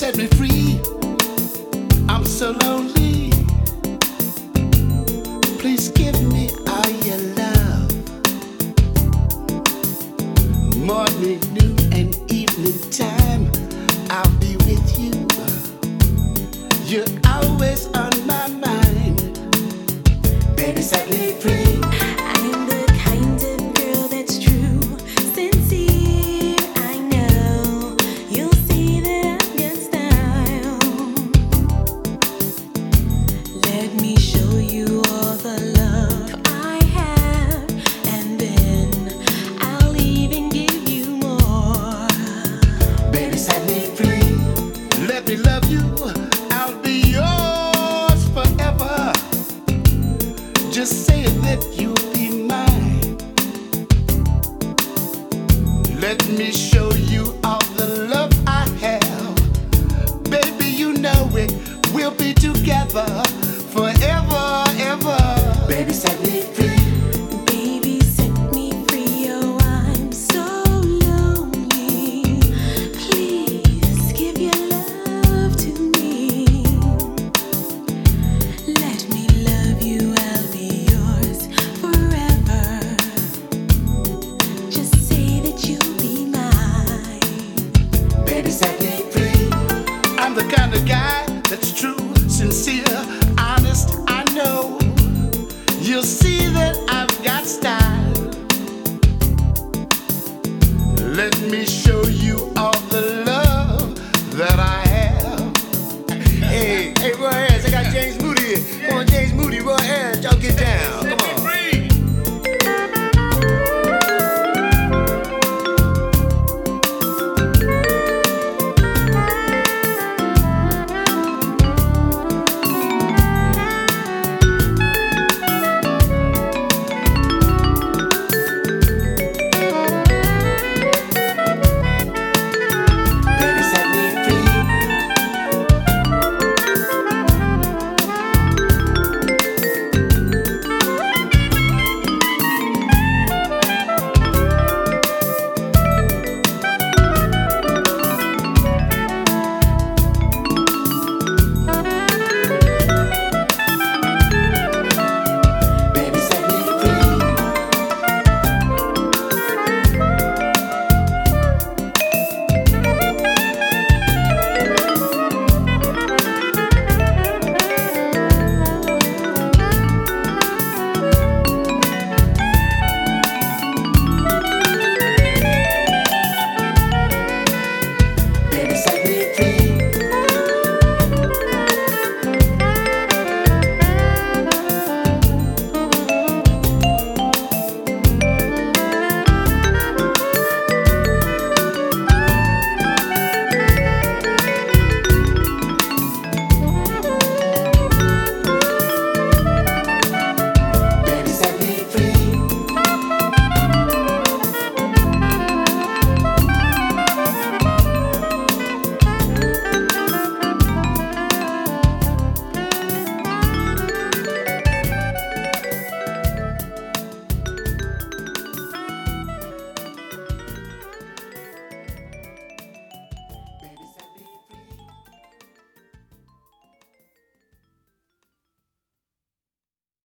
set me free. I'm so lonely. Please give me all your love. Morning, noon, and evening time, I'll be with you. You're always on my mind. Baby, set me free. I'm the kind of girl that's true, sincere. I know you'll see that I've got style. Let me show you all the love I have, and then I'll even give you more. Baby, set me free. Let me love you. I'll be yours forever. Just say that you'll be mine. Let me show you all the love I have. Baby, you know it. We'll be together forever, ever. Baby, set me free. Baby, set me free. Oh, I'm so lonely. Please give your love to me. Let me love you. I'll be yours forever. Just say that you'll be mine. Baby, set me free. I'm the kind of guy that's true, sincere, honest. I know you'll see that I've got style. Let me show you all the love that I have. Hey, Roy Ayers, I got James Moody here. Come on, James Moody, Roy Ayers, y'all get down.